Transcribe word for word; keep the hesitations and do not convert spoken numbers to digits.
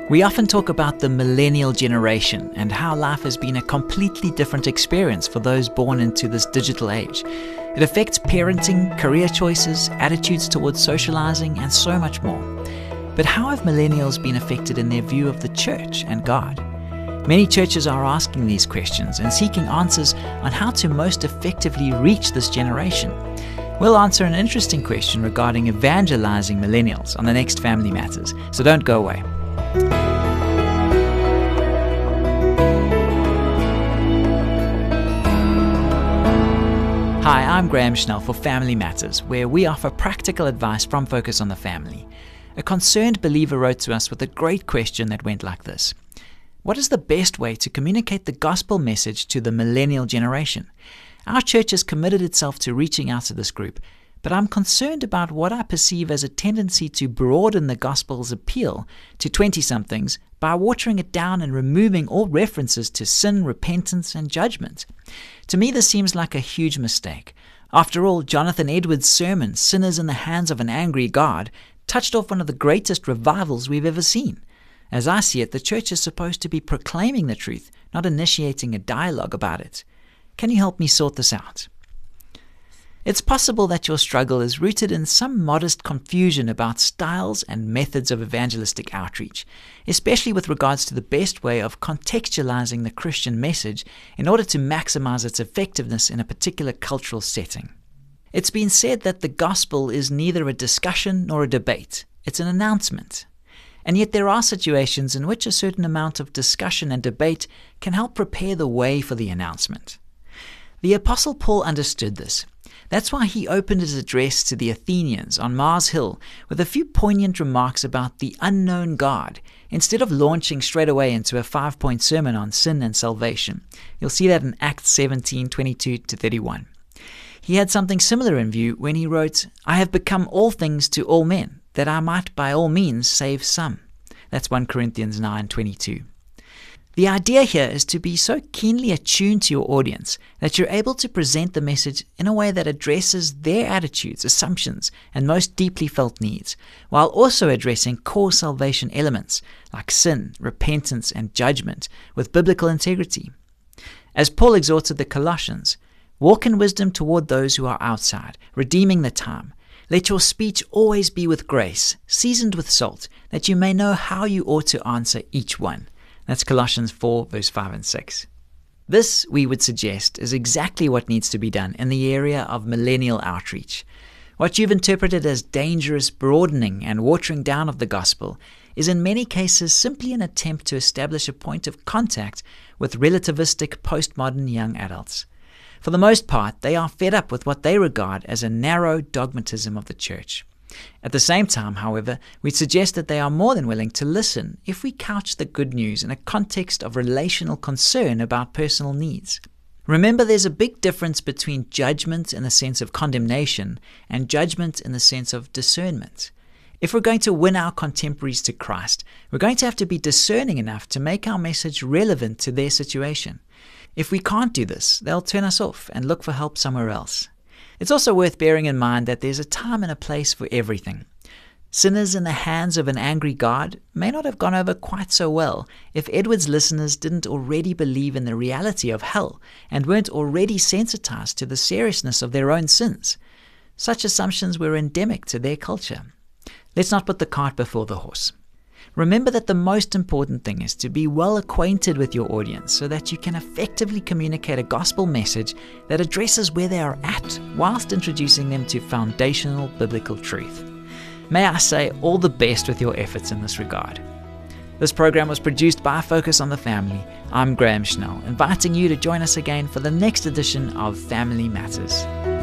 We often talk about the millennial generation and how life has been a completely different experience for those born into this digital age. It affects parenting, career choices, attitudes towards socializing, and so much more. But how have millennials been affected in their view of the church and God? Many churches are asking these questions and seeking answers on how to most effectively reach this generation. We'll answer an interesting question regarding evangelizing millennials on the next Family Matters, so don't go away. Hi, I'm Graham Schnell for Family Matters, where we offer practical advice from Focus on the Family. A concerned believer wrote to us with a great question that went like this. What is the best way to communicate the gospel message to the millennial generation? Our church has committed itself to reaching out to this group, but I'm concerned about what I perceive as a tendency to broaden the gospel's appeal to twenty-somethings by watering it down and removing all references to sin, repentance, and judgment. To me, this seems like a huge mistake. After all, Jonathan Edwards' sermon, Sinners in the Hands of an Angry God, touched off one of the greatest revivals we've ever seen. As I see it, the church is supposed to be proclaiming the truth, not initiating a dialogue about it. Can you help me sort this out? It's possible that your struggle is rooted in some modest confusion about styles and methods of evangelistic outreach, especially with regards to the best way of contextualizing the Christian message in order to maximize its effectiveness in a particular cultural setting. It's been said that the gospel is neither a discussion nor a debate. It's an announcement. And yet there are situations in which a certain amount of discussion and debate can help prepare the way for the announcement. The Apostle Paul understood this. That's why he opened his address to the Athenians on Mars Hill with a few poignant remarks about the unknown God, instead of launching straight away into a five-point sermon on sin and salvation. You'll see that in Acts seventeen, twenty-two to thirty-one. He had something similar in view when he wrote, I have become all things to all men, that I might by all means save some. That's First Corinthians nine, twenty-two. The idea here is to be so keenly attuned to your audience that you're able to present the message in a way that addresses their attitudes, assumptions, and most deeply felt needs, while also addressing core salvation elements like sin, repentance, and judgment with biblical integrity. As Paul exhorted the Colossians, walk in wisdom toward those who are outside, redeeming the time. Let your speech always be with grace, seasoned with salt, that you may know how you ought to answer each one. That's Colossians four, verse five and six. This, we would suggest, is exactly what needs to be done in the area of millennial outreach. What you've interpreted as dangerous broadening and watering down of the gospel is in many cases simply an attempt to establish a point of contact with relativistic postmodern young adults. For the most part, they are fed up with what they regard as a narrow dogmatism of the church. At the same time, however, we suggest that they are more than willing to listen if we couch the good news in a context of relational concern about personal needs. Remember, there's a big difference between judgment in the sense of condemnation and judgment in the sense of discernment. If we're going to win our contemporaries to Christ, we're going to have to be discerning enough to make our message relevant to their situation. If we can't do this, they'll turn us off and look for help somewhere else. It's also worth bearing in mind that there's a time and a place for everything. Sinners in the Hands of an Angry God may not have gone over quite so well if Edwards' listeners didn't already believe in the reality of hell and weren't already sensitized to the seriousness of their own sins. Such assumptions were endemic to their culture. Let's not put the cart before the horse. Remember that the most important thing is to be well acquainted with your audience so that you can effectively communicate a gospel message that addresses where they are at whilst introducing them to foundational biblical truth. May I say all the best with your efforts in this regard. This program was produced by Focus on the Family. I'm Graham Schnell, inviting you to join us again for the next edition of Family Matters.